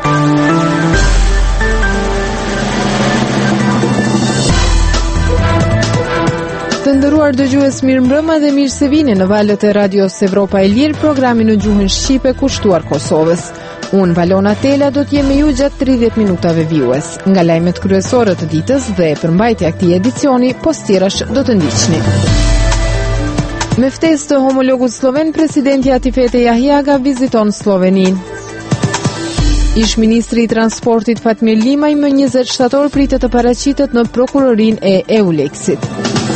Të nderuar dëgjues, mirëmbrëma dhe mirë se vini në valët e Radios Evropa e Lirë, programi në gjuhën shqipe kushtuar Kosovës. Unë, Valona Tela, do t'jem me ju gjatë 30 minutave vijues. Nga lajmet kryesore të ditës dhe përmbajtja këtij edicioni, postirash do të ndiqni. Me ftesë të homologut sloven, presidenti Atifete Jahjaga viziton Sloveninë. Ish ministri i transportit Fatmir Limaj më 20 shtator pritet të paraqitet në prokurorinë e EULEX-it.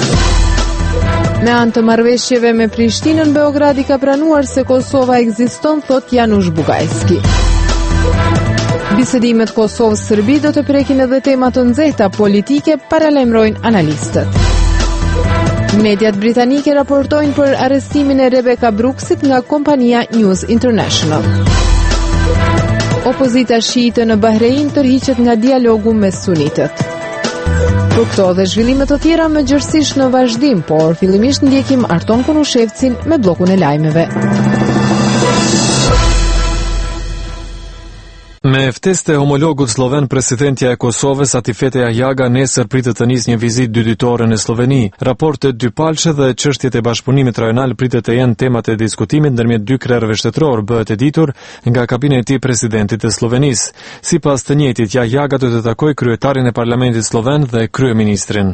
Me anë të marrëveshjeve me Prishtinën, Beogradi ka pranuar se Kosova ekziston, thot Janusz Bugajski. Bisedimet Kosovë-Serbi do të prekin edhe tema të nxehta politike, paralajmërojnë analistët. Mediat britanike raportojnë për arrestimin e Rebecca Brooksit nga kompania News International. Opozita shiite në Bahrein tërhiqet nga dialogu me sunitët. Për këto dhe zhvillimet të tjera më gjërësisht në vazhdim, por fillimisht ndjekim Arton Konushevcin me bllokun e lajmeve. Me ftesë e homologut sloven, presidentja e Kosovës Atifete Jahjaga nesër pritet të nisë një vizitë dyditore në Sloveni. Raportet dypalshe dhe çështjet e bashkëpunimit rajonal pritet të jenë temat e diskutimit ndërmjet dy krerëve shtetëror, bëhet e ditur nga kabineti i presidentit të Slovenisë. Sipas të njëjtit, Jahjaga do të takojë kryetarin e parlamentit sloven dhe kryeministrin.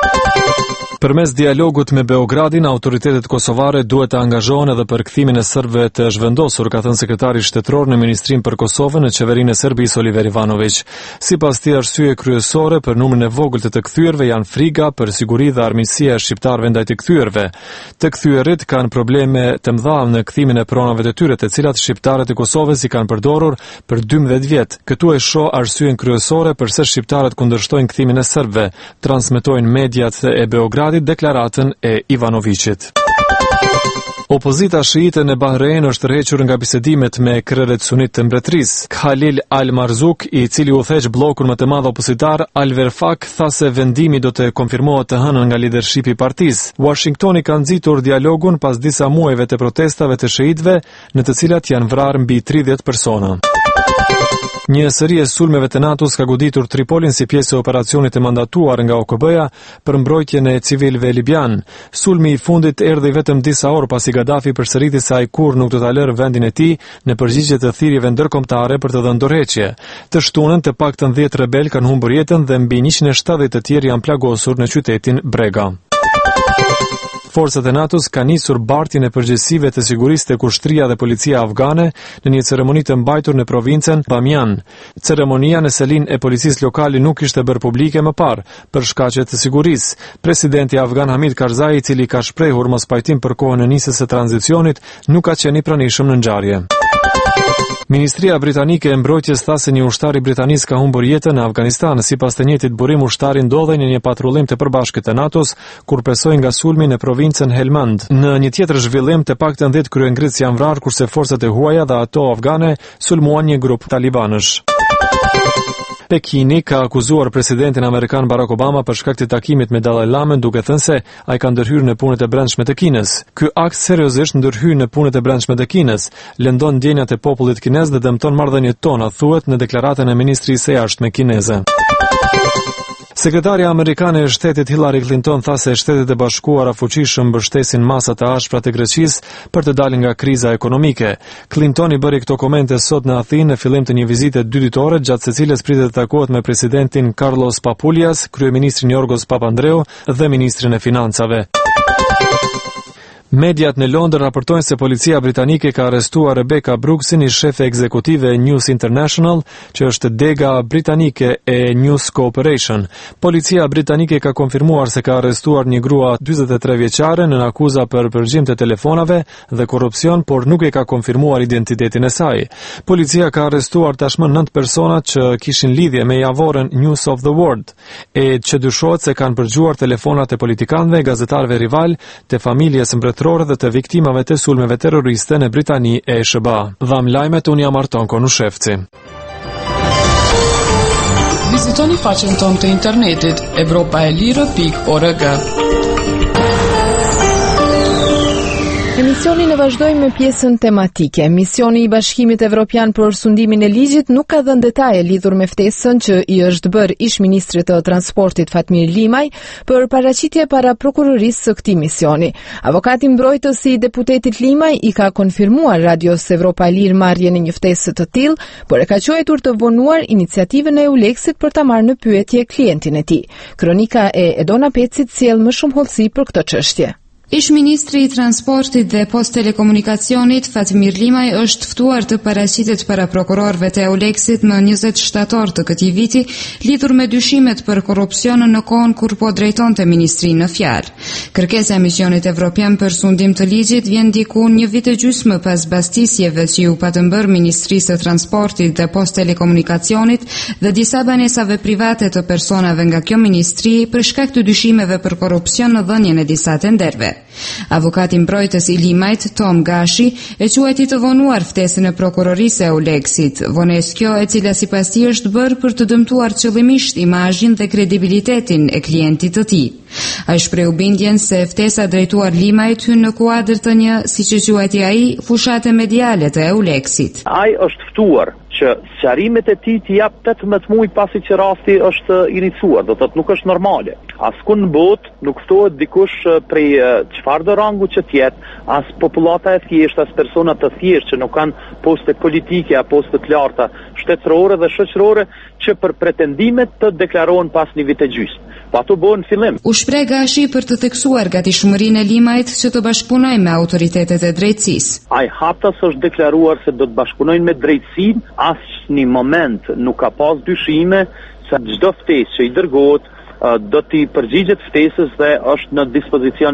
Përmes dialogut me Beogradin, autoritetet kosovare duhet të angazhohen edhe për kthimin e serbëve të zhvendosur, ka thënë sekretari shtetror në Ministrinë për Kosovën në qeverinë e Serbisë Oliver Ivanović. Sipas tij, arsye kryesore për numrin e vogël të kthyer janë friga për siguri dhe armiqësia e shqiptarëve ndaj të kthyerit. Të kthyerit kanë probleme të mëdha në kthimin e pronave të tyre, të cilat shqiptarët e Kosovës i kanë përdorur për 12 vjet. Këtu e shoh arsyen kryesore pse shqiptarët kundërshtojnë kthimin e serbëve, transmetojnë mediat e Beogradit deklaratën e Ivanovićit. Opozita shiite në Bahrein është tërhequr nga bisedimet me krerët sunit të mbretërisë. Khalil Al-Marzuk, i cili udhëheq bllokun më të madh opozitar, Al-Verfak, tha se vendimi do të konfirmohet të hënën nga lidershipi i partisë. Washingtoni ka nxitur dialogun pas disa muajve të protestave të shiitëve, në të cilat janë vrarë mbi 30 persona. Një seri e sulmeve të NATO-s ka goditur Tripolin si pjesë e operacionit e mandatuar nga OKB-ja për mbrojtjen e civilëve libian. Sulmi i fundit erdhi vetëm disa orë pasi Gaddafi përsëriti se ai kurrë nuk do ta lërë vendin e tij në përgjigje të thirrjeve ndërkombëtare për të dhënë dorëheqje. Të shtunën të paktën 10 rebel kanë humbur jetën dhe mbi 170 të tjerë janë plagosur në qytetin Brega. Forcat e NATO-s kanë nisur bartjen e përgjegjësive të sigurisë tek ushtria dhe policia afgane në një ceremoni të mbajtur në provincën Bamiyan. Ceremonia në selinë e policisë lokale nuk ishte bërë publike më parë për shkaqe të sigurisë. Presidenti afgan Hamid Karzai, i cili ka shprehur mospajtim për kohën e nisjes së tranzicionit, nuk ka qenë i pranishëm në ngjarje. Ministria britanike e mbrojtjes tha se një ushtar i Britanisë ka humbur jetën në Afganistan. Sipas të njëjtit burim, ushtari ndodhej në një patrullim të përbashkët të NATO-s kur pesoi nga sulmi në provincën Helmand. Në një tjetër zhvillim, të paktën 10 kryengritës janë vrarë kurse forcat e huaja dhe ato afgane sulmuan një grup talibanësh. Pekini ka akuzuar presidentin amerikan Barack Obama për shkak të takimit me Dalai Lamën, duke thënë se ai ka ndërhyrë në punët e brendshme të Kinës. Ky akt seriozisht ndërhyr në punët e brendshme të Kinës, lëndon ndjenjat e popullit kinez dhe dëmton marrëdhëniet tona, thuhet në deklaratën e ministrisë së jashtme kineze. Sekretarja amerikane e shtetit Hillary Clinton tha se Shtetet e Bashkuara fuqishëm mbështesin masat të ashpra të Greqisë për të dalë nga kriza ekonomike. Clinton i bëri këto komente sot në Athinë në fillim të një vizite dyditore, gjatë së cilës pritet të takohet me presidentin Carlos Papoulias, kryeministrin Yorgos Papandreou dhe ministrin e financave. Mediat në Londër raportojnë se policia britanike ka arrestuar Rebecca Brooksin, ish shefe ekzekutive e News International, që është dega britanike e News Cooperation. Policia britanike ka konfirmuar se ka arrestuar një grua 43 vjeçare në akuza për përgjigjem të telefonave dhe korrupsion, por nuk e ka konfirmuar identitetin e saj. Policia ka arrestuar tashmë 9 persona që kishin lidhje me javorën News of the World, që dyshohet se kanë përgjuar telefonat e politikanëve, gazetarëve rival, të familjes mbretërore dhe të viktimave të sulmeve terroriste në Britani e SBA. Dham lajmet, unë jam Arton Konushevci. Vizitoni faqen tonë të internetit evropaelire.org. emisionin e vazhdojmë me pjesën tematike. Misioni i Bashkimit Evropian për sundimin e ligjit nuk ka dhënë detaje lidhur me ftesën që i është bërë ish-ministrit të transportit Fatmir Limaj për paraqitje para prokurorisë së këtij misioni. Avokati mbrojtës i deputetit Limaj i ka konfirmuar Radios Evropa e Lirë marrjen e një ftese të tillë, por e ka quajtur të vonuar iniciativën e EULEX-it për ta marrë në pyetje klientin e tij. Kronika e Edona Pecit sjell më shumë hollësi për këtë çështje. Ish-ministri i transportit dhe post telekomunikacionit Fatmir Limaj është ftuar të paraqitet para prokurorëve të EULEX-it më 20 shtator të këtij viti, lidhur me dyshimet për korrupsion në kohën kur po drejtonte ministrinë në fjalë. Kërkesa e misionit evropian për sundim të ligjit vjen diku një vit e gjysmë pas bastisjeve që u patën bërë Ministrisë së Transportit dhe Post Telekomunikacionit dhe disa banesave private të personave nga kjo ministri për shkak të dyshimeve për korrupsion në dhënien e disa tenderëve. Avokati mbrojtës i Limajt, Tom Gashi, e quajti të vonuar ftesën e prokurorisë e EULEX-it, vonesë kjo e cila sipas tij është bërë për të dëmtuar qëllimisht imazhin dhe kredibilitetin e klientit të tij. Ai shprehu bindjen se ftesa drejtuar Limajt hyn në kuadër të një, siç e quajti ai, fushate mediale të EULEX-it. Ai është ftuar që sqarimet e tij t'i jap 18 muaj pasi që rasti është iniciuar, do thotë nuk është normale. Askund në botë nuk ftohet dikush prej çfarë do rangu që t'jetë, as popullata e thjeshtë, as persona të thjeshtë që nuk kanë poste politike apo poste të larta shtetërore dhe shoqërore që për pretendimet të deklarohen pas një vit e gjysmë. Po ato bëhen fillim. U shpreh Gashi për të theksuar gatishmërinë e Limajt që të bashkëpunojë me autoritetet e drejtësisë. Ai haptas është deklaruar se do të bashkëpunojnë me drejtësinë, asnjë moment nuk ka pas dyshime se çdo ftesë që i dërgohet do t'i përgjigjet ftesës dhe është në dispozicion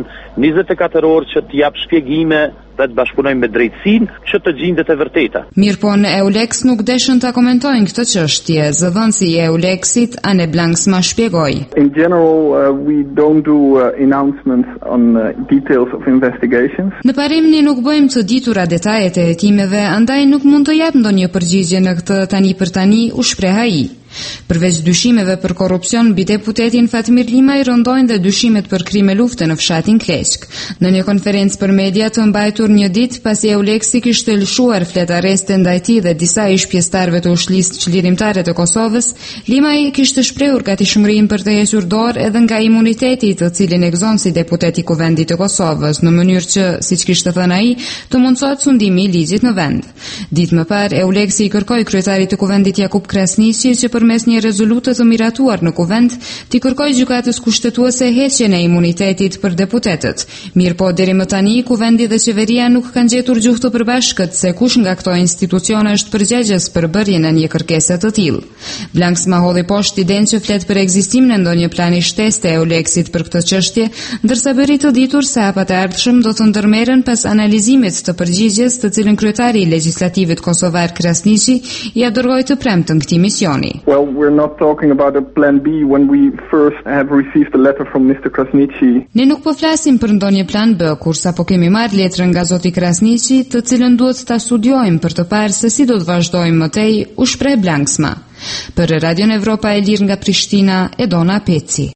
24 orë që t'i jap shpjegime dhe të bashkëpunojnë me drejtësinë që të gjendet e vërteta. Mirpo në EULEX nuk deshën ta komentojnë këtë çështje. Zëdhënësi i EULEX-it Ane Blanksma shpjegoi. In general, we don't do announcements on details of investigations. Në parim ne nuk bëjmë të ditura detajet e hetimeve, andaj nuk mund të jap ndonjë përgjigje në këtë tani për tani, u shpreh ai. Përveç dyshimeve për korrupsion, mbi deputetin Fatmir Limaj rëndojnë dhe dyshimet për krime lufte në fshatin Kleqk. Në një konferencë për media të mbajtur një ditë pasi EULEX-i kishte lëshuar flet arreste ndaj tij dhe disa ish pjesëtarëve të Ushlisë Çlirimtare të Kosovës, Limaj kishte shprehur gatishmërinë për të hequr dorë edhe nga imuniteti të cilin e gëzon si deputet i Kuvendit të Kosovës, në mënyrë që, siç kishte thënë ai, të mundsohet sundimi i ligjit në vend. Ditë më parë, EULEX-i i kërkoi kryetarit të Kuvendit Jakub Krasniqi që përmes një rezolute të miratuar në Kuvend, t'i kërkoi gjykatës kushtetuese heqjen e imunitetit për deputetët. Mirpo deri më tani Kuvendi dhe qeveria nuk kanë gjetur gjuhë të përbashkët se kush nga këto institucione është përgjegjës për bërjen e një kërkese të tillë. Blanksma hodhi poshtë idenë që flet për ekzistimin e ndonjë plani shtesë të EULEX-it për këtë çështje, ndërsa bëri të ditur se hapat e ardhshëm do të ndërmerren pas analizimit të përgjigjes të cilën kryetari i legjislativit kosovar Krasniqi ia dërgoi të premtën këtij misioni. Well, we're not talking about a plan B when we first have received a letter from Mr. Krasniqi. Ne nuk po flasim për ndonjë plan B, kursa po kemi marrë letrën nga zoti Krasniqi, të cilën duhet ta studiojmë për të parë se si do të vazhdojmë mëtej, u shpreh Blanksma. Për Radion Evropa e Lirë nga Prishtina, Edona Peci.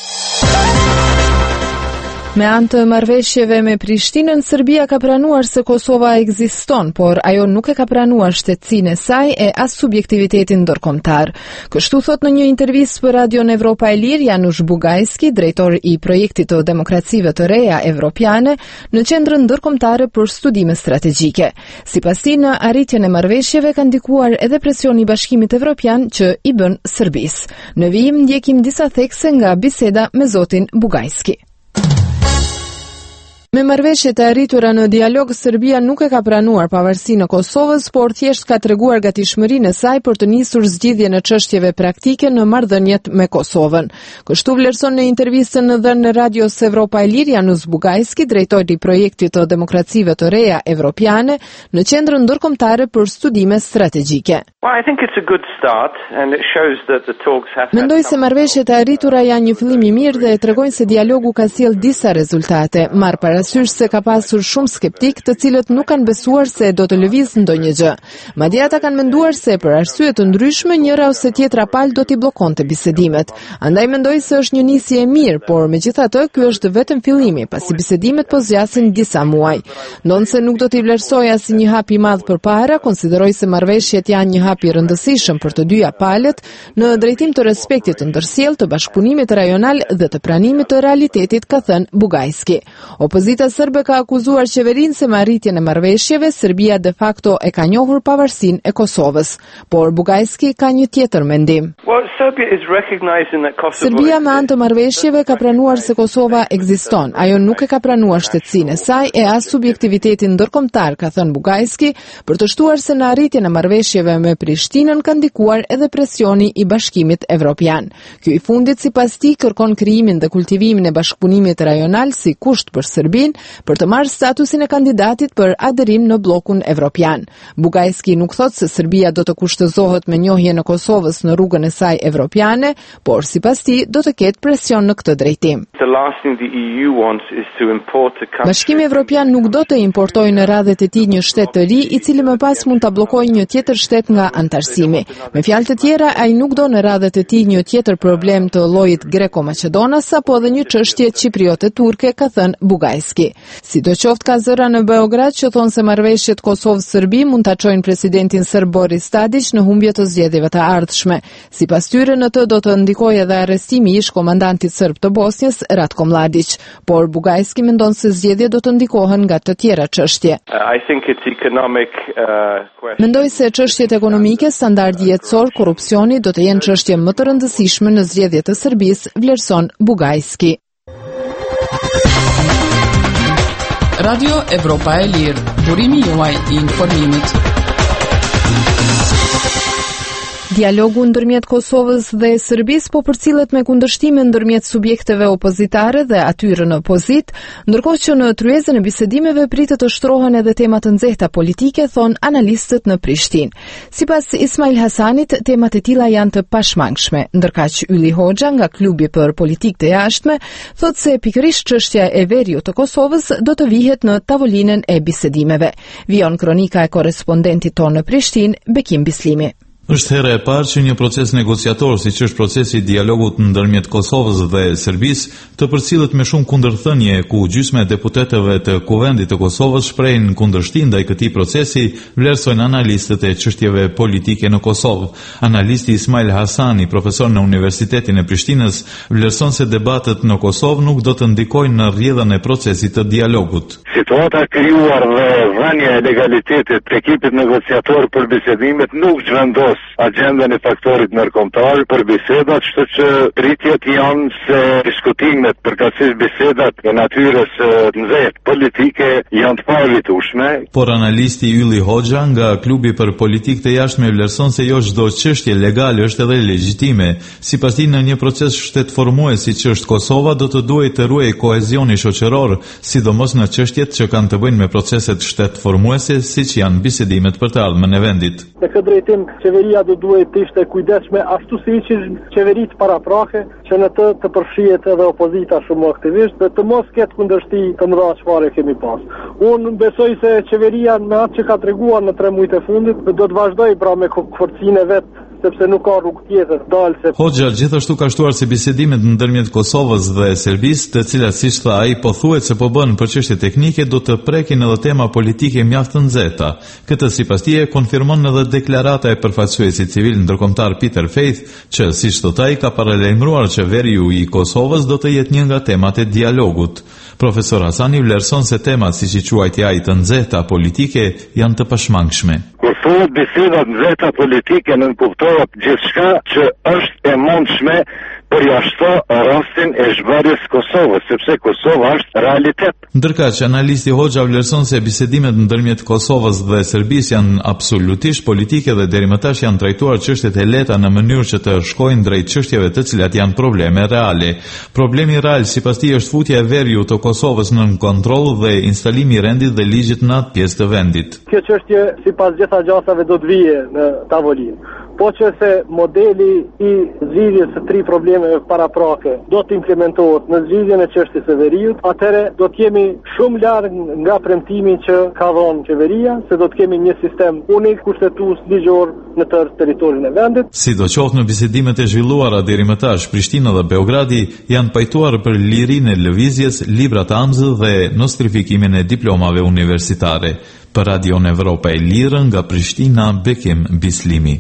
Me anë të marrëveshjeve me Prishtinën, Serbia ka pranuar se Kosova ekziston, por ajo nuk e ka pranuar shtetësinë e saj e as subjektivitetin ndërkombëtar. Kështu thot në një intervistë për Radion Evropa e Lirë Janusz Bugajski, drejtor i projektit të demokracive të reja evropiane në Qendrën Ndërkombëtare për Studime Strategjike. Sipas tij, në arritjen e marrëveshjeve ka ndikuar edhe presioni i Bashkimit Evropian që i bën Serbisë. Në vijim ndjekim disa thekse nga biseda me zotin Bugajski. Me marrëveshjet e arritura në dialog, Serbia nuk e ka pranuar pavarësinë e Kosovës, por thjesht ka treguar gatishmërinë e saj për të nisur zgjidhjen e çështjeve praktike në marrëdhëniet me Kosovën. Kështu vlerëson në intervistën dhënë në Radios Evropa e Lirë Janusz Bugajski, drejtori i projektit të demokracive të reja evropiane në Qendrën Ndërkombëtare për Studime Strategjike. Mendoj se marrëveshjet e arritura janë një fillim i mirë dhe tregojnë se dialogu ka sjellë disa rezultate. Marr parasysh se ka pasur shumë skeptik, të cilët nuk kanë besuar se do të lëvizë ndonjë gjë. Madje ata kanë menduar se për arsye të ndryshme njëra ose tjetra palë do t'i bllokonte bisedimet. Andaj mendoj se është një nisje e mirë, por megjithatë ky është vetëm fillimi, pasi bisedimet po zgjasin disa muaj. Ndonse nuk do t'i vlerësoja si një hap i madh përpara, konsideroj se marrëveshjet janë një hap i rëndësishëm për të dyja palët në drejtim të respektit të ndërsjellë, të bashkëpunimit rajonal dhe të pranimit të realitetit, ka thënë Bugajski. Opozita serbe ka akuzuar qeverinë se me arritjen e marrëveshjeve Serbia de facto e ka njohur pavarësinë e Kosovës, por Bugajski ka një tjetër mendim. Serbia me anë të marrëveshjeve ka pranuar se Kosova ekziston. Ajo nuk e ka pranuar shtetësinë e saj e as subjektivitetin ndërkombëtar, ka thënë Bugajski, për të shtuar se në arritjen e marrëveshjeve me Prishtinën ka ndikuar edhe presioni i Bashkimit Evropian. Ky i fundit sipas tij kërkon krijimin dhe kultivimin e bashkëpunimit rajonal si kusht për Serbinë për të marrë statusin e kandidatit për aderim në bllokun evropian. Bugajski nuk thot se Serbia do të kushtëzohet me njohjen e Kosovës në rrugën e saj evropiane, por sipas tij do të ketë presion në këtë drejtim. Bashkimi Evropian nuk do të importojë në radhët e tij një shtet të ri i cili më pas mund ta bllokojë një tjetër shtet nga antarësimi. Me fjalë të tjera, ai nuk do në radhët e tij një tjetër problem të llojit greko-maqedonas apo edhe një çështje çipriote turke, ka thënë Bugajski. Sidoqoftë ka zëra në Beograd që thonë se marrëveshjet Kosovë-Serbi mund ta çojnë presidentin serb Boris Tadić në humbje të zgjedhjeve të ardhshme. Sipas tyre në të do të ndikojë edhe arrestimi i ish-komandantit serb të Bosnjës Ratko Mladić, por Bugajski mendon se zgjedhjet do të ndikohen nga të tjera çështje. Mendoj se çështjet ekonomike, standardi jetësor, korrupsioni do të jenë çështje më të rëndësishme në zgjedhjet e Serbisë, vlerëson Bugajski. Radio Evropa e Lirë, burimi juaj i informimit. Dialogu ndërmjet Kosovës dhe Serbisë po përcillet me kundërshtime ndërmjet subjekteve opozitare dhe atyre në opozit, ndërkohë që në tryezën e bisedimeve pritet të shtrohen edhe tema të nxehta politike, thon analistët në Prishtinë. Sipas Ismail Hasanit, temat e tilla janë të pashmangshme, ndërkaq Ylli Hoxha nga klubi për politikë të jashtme thotë se pikërisht çështja e veriut të Kosovës do të vihet në tavolinën e bisedimeve. Vion kronika e korrespondentit tonë në Prishtinë, Bekim Bislimi. Është hera e parë që një proces negociator, siç është procesi i dialogut ndërmjet Kosovës dhe Serbisë, të përcillet me shumë kundërthënie, ku gjysma e deputetëve të Kuvendit të Kosovës shprehin kundërshtim ndaj këtij procesi, vlerësojnë analistët e çështjeve politike në Kosovë. Analisti Ismail Hasani, profesor në Universitetin e Prishtinës, vlerëson se debatet në Kosovë nuk do të ndikojnë në rrjedhën e procesit të dialogut. Situata krijuar dhe dhënia e legalitetit të ekipit negociator për bisedimet nuk zhvendos agendën e faktorit ndërkombëtar për bisedat, kështu që pritjet janë se diskutimet përkatësisht bisedat e natyrës nxehtë politike janë të pavitueshme. Por analisti Ylli Hoxha nga klubi për politikë të jashtme vlerëson se jo çdo çështje legale është edhe legjitime. Sipas tij, në një proces shtetformues siç është Kosova do të duhet të ruajë kohezioni shoqëror, sidomos në çështjet që kanë të bëjnë me proceset shtetformuese siç janë bisedimet për të ardhmen e vendit. Në këtë drejtim, qeveria do duhet të ishte kujdesshme ashtu siç qeveritë paraprake, që në të përfshihet edhe opozita shumë aktivisht dhe të mos ketë kundërshti të mëdha çfarë kemi pas. Unë besoj se qeveria me atë që ka treguar në 3 muajt e fundit do të vazhdojë pra me forcinë e vet, sepse nuk ka rrugë tjetër dalse. Hoxha gjithashtu ka shtuar se bisedimet ndërmjet Kosovës dhe Serbisë, të cilat siç tha ai pothuhet se po bën për çështje teknike, do të prekin edhe tema politike mjaft të nxehta. Këtë sipas tij konfirmon edhe deklarata e përfaqësuesit civil ndërkombëtar Peter Faith, që siç thot ai ka paralajmëruar që veriu i Kosovës do të jetë një nga temat e dialogut. Profesor Hasani vlerëson se temat siç i quajti ai të nxehta politike janë të pashmangshme. Kur thuhet bisedat nxehta politike, nën kuptohet gjithçka që është e mundshme por jashtë rastin e zhvarjes Kosovës, sepse Kosova është realitet. Ndërka që analisti Hoxha vlerëson se bisedimet ndërmjet Kosovës dhe Serbisë janë absolutisht politike dhe deri më tash janë trajtuar çështjet e lehta në mënyrë që të shkojnë drejt çështjeve të cilat janë probleme reale. Problemi real sipas tij është futja e veriut të Kosovës nën kontroll dhe instalimi i rendit dhe ligjit në atë pjesë të vendit. Kjo çështje sipas gjitha gjasave do të vijë në tavolinë. Po që se modeli i zgjidhjes së tri problemeve paraprake do të implementohet në zgjidhjen e çështjes së veriut, atëherë do të jemi shumë larg nga premtimi që ka dhënë qeveria, se do të kemi një sistem unik kushtetues ligjor në tërë territorin e vendit. Sidoqoftë në bisedimet e zhvilluara deri më tash, Prishtina dhe Beogradi janë pajtuar për lirinë e lëvizjes, libra të amzë dhe nostrifikimin e diplomave universitare. Për Radio Evropa e Lirë nga Prishtina, Bekim Bislimi.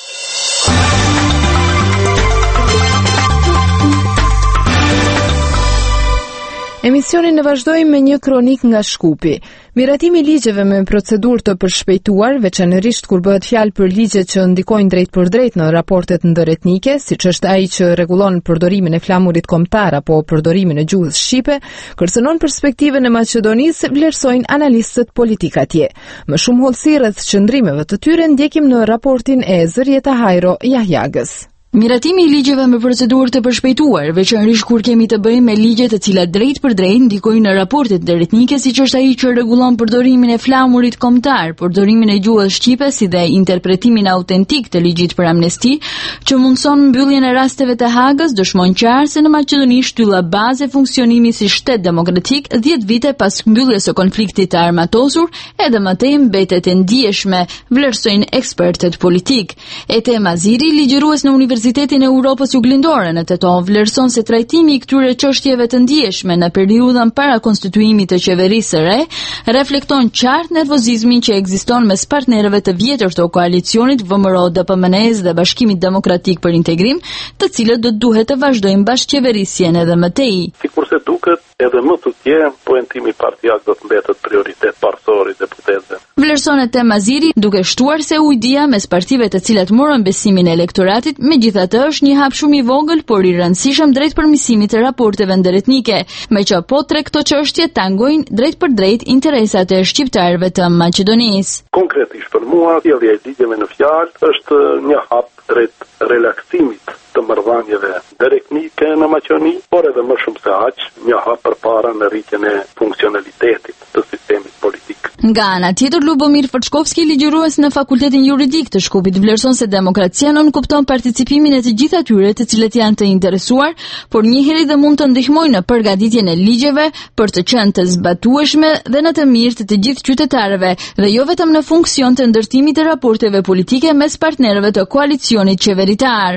Emisionin e vazhdojmë me një kronik nga Shkupi. Miratimi i ligjeve me procedurë të përshpejtuar, veçanërisht kur bëhet fjalë për ligje që ndikojnë drejt për drejt në raportet ndërretnike, siç është ai që rregullon përdorimin e flamurit kombëtar apo përdorimin e gjuhës shqipe, kërcënon perspektivën e Maqedonisë, vlerësojnë analistët politik atje. Më shumë hollësi rreth qëndrimeve të tyre ndjekim në raportin e Zërieta Hajro Jahjagës. Miratimi i ligjeve me procedurë të përshpejtuar, veçanërisht kur kemi të bëjmë me ligje të cilat drejt për drejt ndikojnë në raportet ndërretnike, siç është ai që rregullon përdorimin e flamurit kombëtar, përdorimin e gjuhës shqipe si dhe interpretimin autentik të ligjit për amnesti, që mundson mbylljen e rasteve të Hagës, dëshmon qartë se në Maqedoni shtylla baze funksionimi si shtet demokratik 10 vite pas mbylljes së konfliktit të armatosur, edhe më tej mbetet e ndjeshme, vlerësojnë ekspertët politik. Ete Maziri, ligjërues në Universitetin e Europës Juglindore në Tetov, vlerëson se trajtimi i këtyre çështjeve të ndjeshme në periudhën para konstituimit të qeverisë së re reflekton qartë nervozizmin që ekziston mes partnerëve të vjetër të koalicionit VMRO-DPMNE dhe Bashkimit Demokratik për Integrim, të cilët do duhet të vazhdojnë bashkëqeverisjen edhe më tej. Sikurse duket, edhe më tutje, poentimi partijak do të mbetet prioritet parësor i deputetëve. Vlerëson Ete Maziri, duke shtuar se ujdia mes partive të cilat morën besimin e elektoratit, megjithatë është një hap shumë i vogël, por i rëndësishëm drejt përmirësimit të raporteve ndërretnike, me që po tre këto çështje tangojnë drejt për drejt interesat e shqiptarëve të Maqedonisë. Konkretisht për mua, sjellja e ligjeve në fjalë është një hap drejt relaksimit të marrëdhënieve ndërretnike në Maqedoni, por edhe më shumë se aq, një hap përpara në rritjen e funksionalitetit të sistemit politik. Nga ana tjetër, Lubomir Fërçkovski, ligjërues në Fakultetin Juridik të Shkupit, vlerëson se demokracia nënkupton participimin e të gjithë atyre të cilët janë të interesuar, por njëherë dhe mund të ndihmojnë në përgatitjen e ligjeve për të qenë të zbatueshme dhe në të mirë të gjithë qytetarëve, dhe jo vetëm në funksion të ndërtimit të raporteve politike mes partnerëve të koalicionit qeveritar.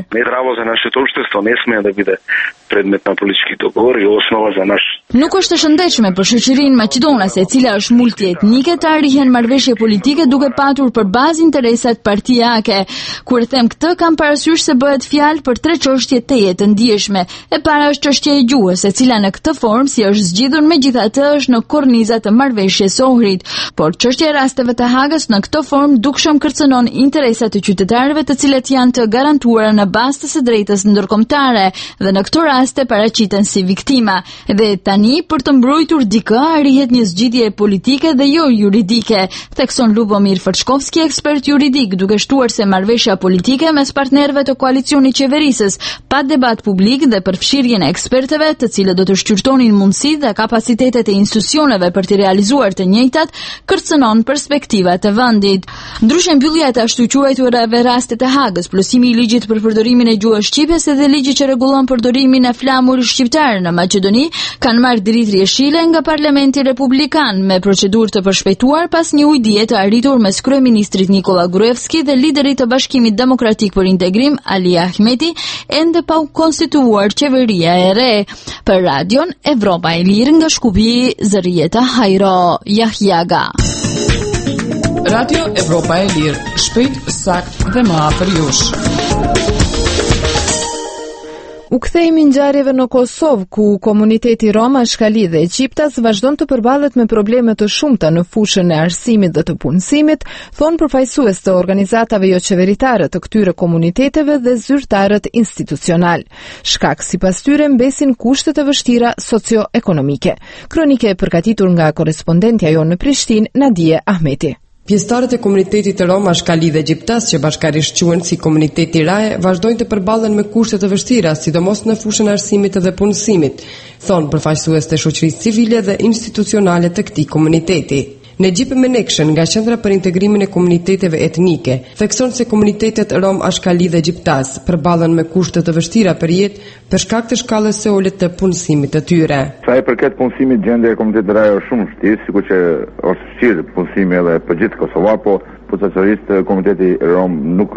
Nuk është e shëndetshme për shoqërinë maqedonase, e cila është multietnike, të arrihen marrëveshje politike duke patur për bazë interesat partijake. Kur them këtë, kam parasysh se bëhet fjalë për tre çështje teje të ndjeshme. E para është çështja e gjuhës, e cila në këtë formë si është zgjidhur megjithatë është në korniza të marrëveshjes së Ohrit, por çështja e rasteve të Hagës në këtë formë dukshëm kërcënon interesat e qytetarëve të cilët janë të garantuara në bazë të së drejtës ndërkombëtare dhe në këtë rast paraqiten si viktima. Dhe tani për të mbrojtur dikë arrihet një zgjidhje politike dhe jo juridike, thekson Lubomir Fërçkovski, ekspert juridik, duke shtuar se marrëveshja politike mes partnerëve të koalicionit qeverisës, pa debat publik dhe përfshirjen e ekspertëve, të cilët do të shqyrtonin mundësitë dhe kapacitetet e institucioneve për të realizuar të njëjtat, kërcënon perspektivat të vendit. Ndryshe mbyllja e të ashtu quajturave raste të Hagës, plotësimi i ligjit për përdorimin e gjuhës shqipe dhe ligji që rregullon përdorimin e flamurit shqiptar në Maqedoni kanë marrë dritë jeshile nga Parlamenti Republikan me procedurë të përshpejtuar pas një ujëdie të arritur mes kryeministrit Nikola Gruevski dhe liderit të Bashkimit Demokratik për Integrim Ali Ahmeti, ende pa u konstituuar qeveria e re. Për Radion Evropa e Lirë nga Shkupi, Zërieta Hajro Jahjaga. Radio Evropa e Lirë, shpejt, sakt dhe më afër jush. U kthehemi ngjarjeve në Kosovë, ku komuniteti Rom, Ashkali dhe Egjiptas vazhdon të përballet me probleme të shumta në fushën e arsimit dhe të punësimit, thonë përfaqësues të organizatave jo qeveritare të këtyre komuniteteve dhe zyrtarët institucional. Shkak sipas tyre mbesin kushtet e vështira socio-ekonomike. Kronike e përgatitur nga korrespondentja jonë në Prishtinë, Nadije Ahmeti. Pjesëtarët e komunitetit të Rom, Ashkali dhe Egjiptas, që bashkarisht quhen si komuniteti Raje, vazhdojnë të përballen me kushte të vështira, sidomos në fushën e arsimit dhe punësimit, thonë përfaqësues të shoqërisë civile dhe institucionale të këtij komuniteti. Nejip Menekshën nga Qendra për Integrimin e Komuniteteve Etnike thekson se komunitetet Rom, Ashkali dhe Egjiptas përballen me kushte të vështira për jetë për shkak të shkallës së ulët të punësimit të tyre. Sa i përket punësimit, gjendja e komunitetit Raje është shumë vështirë, sikur që është vështirë punësimi edhe për gjithë Kosovë, po posaçërisht komuniteti Rom nuk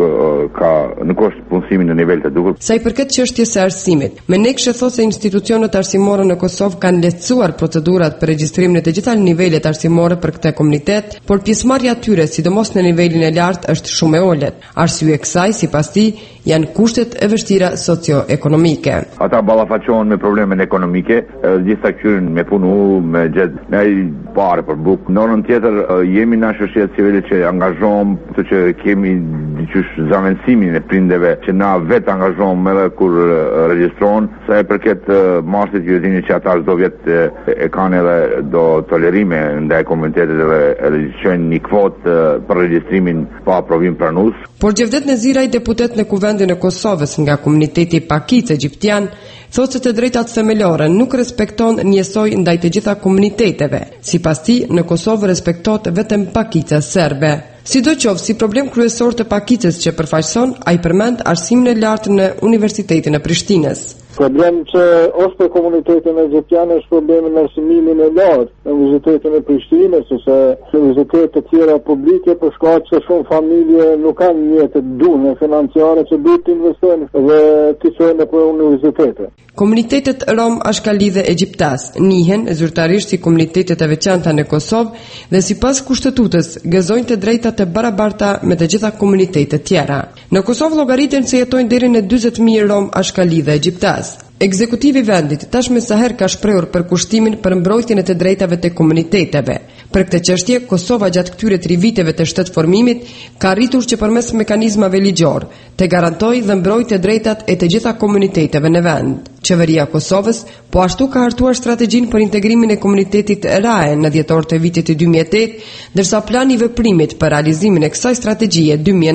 është punësimi në nivel të duhur. Sa i përket çështjes së arsimit, Menekshë thotë se institucionet arsimore në Kosovë kanë lehtësuar procedurat për regjistrimin e të gjitha nivelet arsimore për këtë komunitet, por pjesëmarrja e tyre, sidomos në nivelin e lartë, është shumë e ulët. Arsye e kësaj, sipas tij, janë kushtet e vështira socio-ekonomike. Ata ballafaqohen me problemen ekonomike, gjithsa këtyren me punu, me gjet, me parë për bukë. Në anën tjetër, jemi në shoqëri civile që angazhohem, që kemi diçysh zëvendësimin e prindeve, që na vetë angazhohem edhe kur regjistrohen, sa e përket mashtit që dini që ata çdo vit e kanë edhe do tolerime ndaj komunitetit dhe regjistojnë një kvotë për regjistrimin pa provim pranues. Por Gjevdet Neziraj, deputet në Kuvendin e Kosovës nga komuniteti Pakic egjiptian, thotë se të drejtat themelore nuk respekton njësoj ndaj të gjitha komuniteteve. Sipas tij, në Kosovë respektohet vetëm Pakica serbe. Sidoqoftë, si problem kryesor të Pakicës që përfaqëson, ai përmend arsimin e lartë në Universitetin e Prishtinës. Problem që ose për komunitetin egjiptian është problemi në arsimimin e lartë në Universitetin e Prishtinës, ose në universitete të tjera publike, për shkak se shumë familje nuk kanë një të dune financiare që duhet të investojnë dhe të çojnë në universitete. Komunitetet Rom, Ashkali dhe Egjiptas njihen zyrtarisht si komunitetet e veçanta në Kosovë dhe sipas kushtetutës gëzojnë të drejta të barabarta me të gjitha komunitetet tjera. Në Kosovë llogariten se jetojnë deri në 40.000 Rom, Ashkali dhe Egjiptas. Ekzekutivi i vendit tashmë sa herë ka shprehur përkushtimin për mbrojtjen e të drejtave të komuniteteve. Për këtë çështje, Kosova gjatë këtyre 3 viteve të shtetformimit ka arritur që përmes mekanizmave ligjor të garantojë dhe mbrojtë drejtat e të gjitha komuniteteve në vend. Qeveria e Kosovës po ashtu ka hartuar strategjinë për integrimin e komunitetit Raje në dhjetor të vitit 2008, ndërsa plani i veprimit për realizimin e kësaj strategjie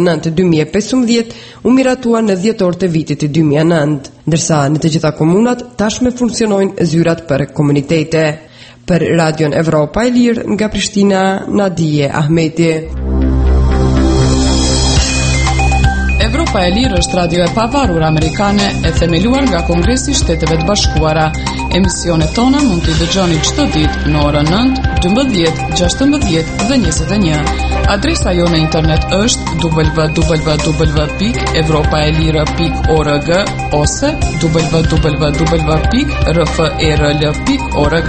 2009-2015 u miratua në dhjetor të vitit 2009, ndërsa në të gjitha komunat tashmë funksionojnë zyrat për komunitete. Për Radion Evropa e Lirë nga Prishtina, Nadije Ahmeti. Evropa e Lirë është radio e pavarur amerikane e themeluar nga Kongresi i Shteteve të Bashkuara. Emisionet tona mund t'i dëgjoni çdo ditë në orën 9, 12, 16 dhe 21. Adresa jo në internet është www.evropaelira.org ose www.rferl.org.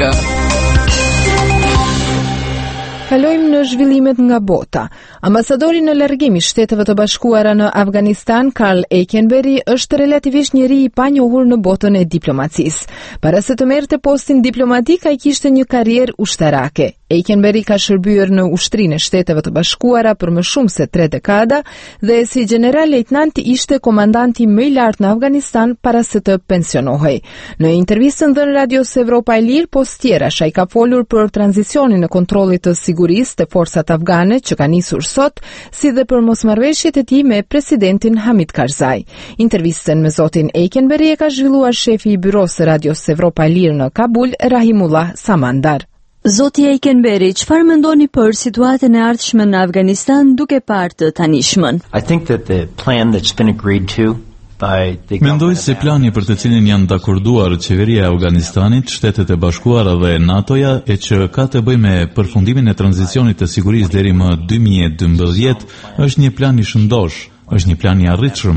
Kalojmë në zhvillimet nga bota. Ambasadori në largim i Shteteve të Bashkuara në Afganistan, Karl Eikenberry, është relativisht njeri i panjohur në botën e diplomacisë. Para se të merrte postin diplomatik, ai kishte një karrierë ushtarake. Eikenberry ka shërbyer në ushtrinë e Shteteve të Bashkuara për më shumë se 3 dekada dhe si general lejtnant ishte komandanti më i lartë në Afganistan para se të pensionohej. Në intervistën dhënë Radios Evropa e Lirë, postjerash ai ka folur për tranzicionin e kontrollit të sigurisë të forcat afgane që ka nisur sot, si dhe për mosmarrëveshjet e tij me presidentin Hamid Karzai. Intervistën me zotin Eikenberry e ka zhvilluar shefi i byros së Radios Evropa e Lirë në Kabul, Rahimullah Samandar. Zoti Eikenberry, çfarë mendoni për situatën e ardhshme në Afganistan duke parë të tanishmen? I think that the plan that's been agreed to Mendoj se plani për të cilin janë dakorduar qeveria e Afganistanit, Shtetet e Bashkuara dhe NATO-ja e që ka të bëjë me përfundimin e tranzicionit të sigurisë deri më 2012 është një plan i shëndosh, është një plan i arritshëm.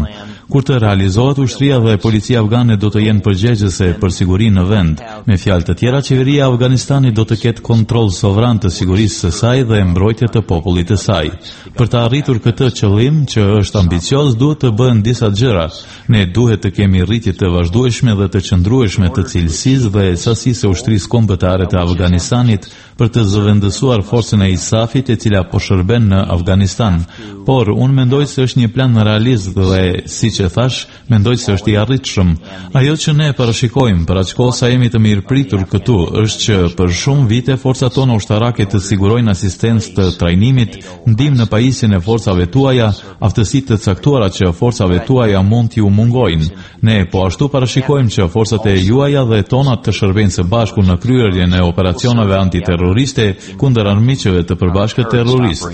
Kur të realizohet, ushtria dhe policia afgane do të jenë përgjegjëse për sigurinë në vend. Me fjalë të tjera, qeveria e Afganistanit do të ketë kontroll sovran të sigurisë së saj dhe mbrojtje të popullit të saj. Për të arritur këtë qëllim, që është ambicioz, duhet të bëhen disa gjëra. Ne duhet të kemi rritje të vazhdueshme dhe të qëndrueshme të cilësisë dhe sasisë së ushtrisë kombëtare të Afganistanit për të zëvendësuar forcën e ISAF-it, e cila po shërben në Afganistan. Por unë mendoj se është një plan realist dhe, siç e thash, mendoj se është i arritshëm. Ajo që ne parashikojmë për aq kohë sa jemi të mirëpritur këtu është që për shumë vite forcat tona ushtarake të sigurojnë asistencë të trajnimit, ndihmë në pajisjen e forcave tuaja, aftësitë të caktuara që forcave tuaja mund t'ju mungojnë. Ne po ashtu parashikojmë që forcat e juaja dhe tona të shërbejnë së bashku në kryerjen e operacioneve antiterroriste kundër armiqeve të përbashkët terroristë.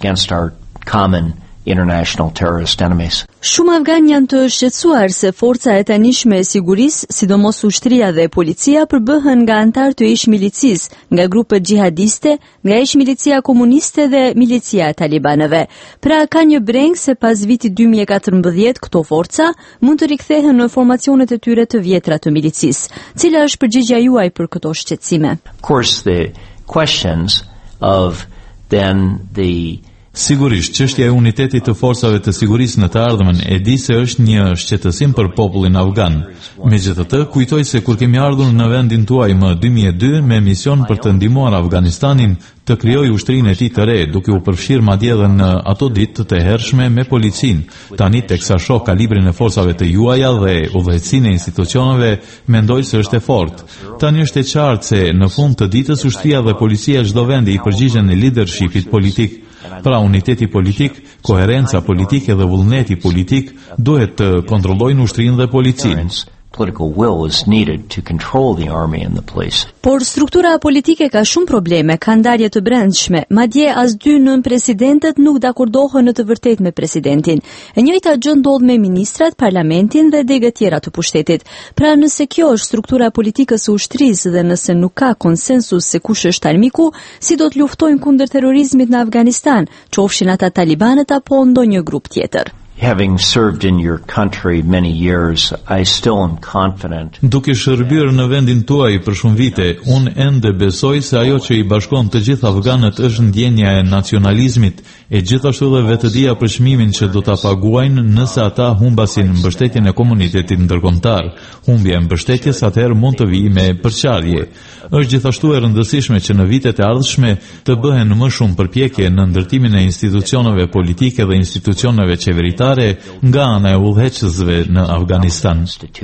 International terrorist enemies. Shumë afgan janë të shqetësuar se forca e tanishme e sigurisë, sidomos ushtria dhe policia, përbëhen nga antar të ish milicisë, nga grupet gjihadiste, nga ish milicia komuniste dhe milicia e talibanëve. Pra ka një breng se pas vitit 2014 këto forca mund të rikthehen në formacionet e tyre të vjetra të milicisë. Cila është përgjigjja juaj për këto shqetësime? Of course, the questions of then the Sigurisht, çështja e unitetit të forcave të sigurisë në të ardhmen e di se është një shqetësim për popullin afgan. Megjithatë, kujtoj se kur kemi ardhur në vendin tuaj më 2002 me mision për të ndihmuar Afganistanin të krijojë ushtrinë e tij të re, duke u përfshirë madje edhe në ato ditë të hershme me policinë. Tani teksa shoh kalibrin e forcave të juaja dhe udhëhecinë e institucioneve, mendoj se është e fortë. Tani është e qartë se në fund të ditës ushtria dhe policia çdo vendi i përgjigjen e leadershipit politik. Pra uniteti politik, koherenca politike dhe vullneti politik duhet të kontrollojnë ushtrinë dhe policinë. Political will is needed to control the army and the police. Por struktura politike ka shumë probleme, ka ndarje të brendshme, madje as dy nën presidentët nuk dakordohen në të vërtetë me presidentin. E njëjta gjë ndodh me ministrat, parlamentin dhe degët tjera të pushtetit. Pra nëse kjo është struktura politike së ushtrisë dhe nëse nuk ka konsensus se kush është armiku, si do të luftojnë kundër terrorizmit në Afganistan, qofshin ata talibanët apo ndonjë grup tjetër. Having served in your country many years, I still am confident. Duke shërbyer në vendin tuaj për shumë vite, unë ende besoj se ajo që i bashkon të gjithë afganët është ndjenja e nacionalizmit, e gjithashtu dhe vetëdia për çmimin që do ta paguajnë nëse ata humbasin mbështetjen e komunitetit ndërkombëtar. Humbja e mbështetjes atëherë mund të vijë me përçarje. Është gjithashtu e rëndësishme që në vitet e ardhshme të bëhen më shumë përpjekje në ndërtimin e institucioneve politike dhe institucioneve qeveritare nga ana e udhëheqësve në Afganistan.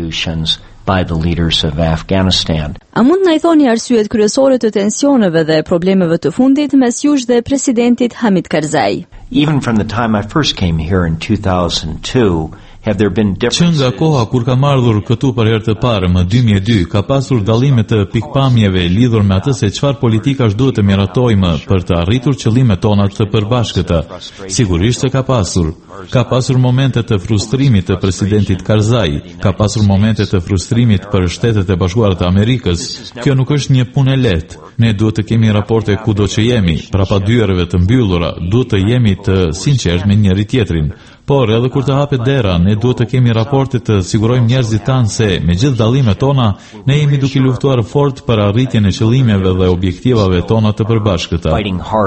By the leaders of Afghanistan. A mund na i thoni arsyet kryesore të tensioneve dhe problemeve të fundit mes jush dhe presidentit Hamid Karzai? Even from the time I first came here in 2002, have there been Që nga koha kur kam ardhur këtu për herë të parë më 2002, ka pasur dallime të pikpamjeve lidhur me atë se çfarë politikash duhet të miratojmë për të arritur qëllimet tona të përbashkëta. Sigurisht se ka pasur. Ka pasur momente të frustrimit të presidentit Karzai, ka pasur momente të frustrimit për Shtetet e Bashkuara të Amerikës. Kjo nuk është një punë e lehtë. Ne duhet të kemi raporte kudo që jemi, prapa dyerve të mbyllura, duhet të jemi të sinqertë me njëri tjetrin. Por edhe kur të hapet dera, ne duhet të kemi raporte të sigurojmë njerëzit tanë se me gjithë dallimet tona, ne jemi duke luftuar fort për arritjen e qëllimeve dhe objektivave tona të përbashkëta.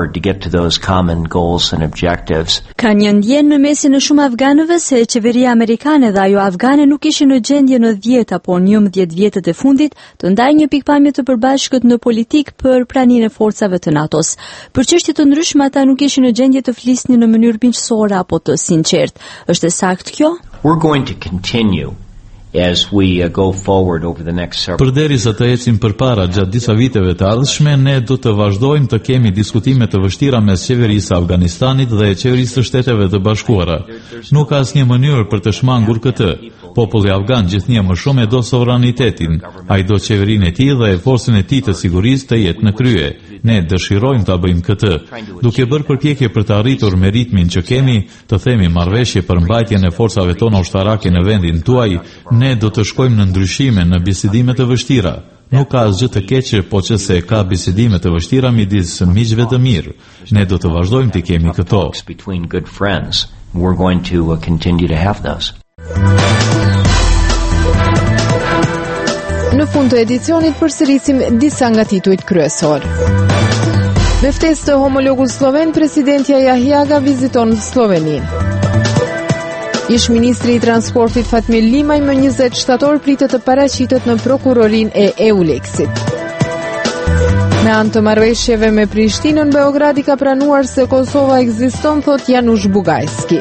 Ka një ndjen në mesin e shumë afganëve se qeveria amerikane dhe ajo afgane nuk ishin në gjendje në 10 apo 11 vjetët e fundit të ndajnë një pikpamje të përbashkët në politik për praninë e forcave të NATO-s. Për çështje të ndryshme ata nuk ishin në gjendje të flisnin në mënyrë miqësore apo të sinqertë. Është e saktë kjo? We're going to continue as we go forward over the next several. Përderisa të ecim përpara gjatë disa viteve të ardhshme, ne do të vazhdojmë të kemi diskutime të vështira mes qeverisë së Afganistanit dhe qeverisë së Shteteve të Bashkuara. Nuk ka asnjë mënyrë për të shmangur këtë. Populli afgan gjithnjë më shumë e do sovranitetin. Ai do qeverinë e tij dhe forcën e tij të sigurisë të jetë në krye. Ne dëshirojmë ta bëjmë këtë, duke bërë përpjekje për të arritur me ritmin që kemi, të themi marrëveshje për mbajtjen e forcave tona ushtarake në vendin tuaj. Ne do të shkojmë në ndryshime, në bisedime të vështira. Nuk ka asgjë të keqe, po që se ka bisedime të vështira midis miqve të mirë. Ne do të vazhdojmë të kemi këto. We're going to continue to have those. Në fund të edicionit përsërisim disa nga titujt kryesor. Me ftesë të homologut sloven, presidentja Jahiaga viziton Sloveninë. Ish ministri i transportit Fatmir Limaj më 20 shtator pritet të paraqitet në prokurorinë e EULEX-it. Me anë të marrëveshjeve me Prishtinën, Beogradi ka pranuar se Kosova ekziston, thot Janusz Bugajski.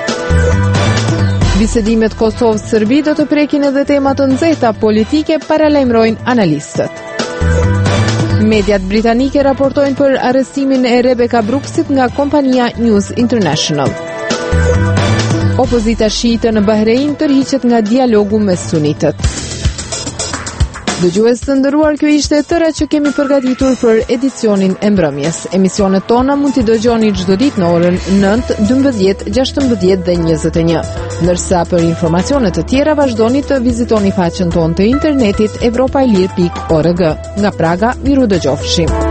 Bisedimet Kosovë-Serbi do të prekin edhe tema të nxehta politike, paralajmërojnë analistët. Mediat britanike raportojnë për arrestimin e Rebecca Brooksit nga kompania News International. Opozita shiite në Bahrein tërhiqet nga dialogu me sunitët. Dëgjues të nderuar, kjo ishte tëra që kemi përgatitur për edicionin e mbrëmjes. Emisionet tona mund t'i dëgjoni çdo ditë në orën 9, 12, 16 dhe 21. Ndërsa për informacione të tjera vazhdoni të vizitoni faqen tonë të internetit evropailir.org. Nga Praga, miru dëgjofshim.